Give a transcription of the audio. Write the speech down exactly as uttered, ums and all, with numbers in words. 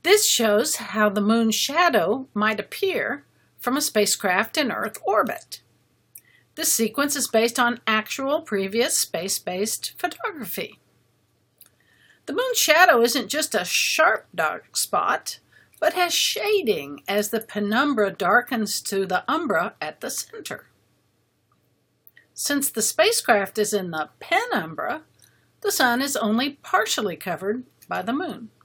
This shows how the moon's shadow might appear from a spacecraft in Earth orbit. This sequence is based on actual previous space-based photography. The moon's shadow isn't just a sharp dark spot, but has shading as the penumbra darkens to the umbra at the center. Since the spacecraft is in the penumbra, the sun is only partially covered by the moon.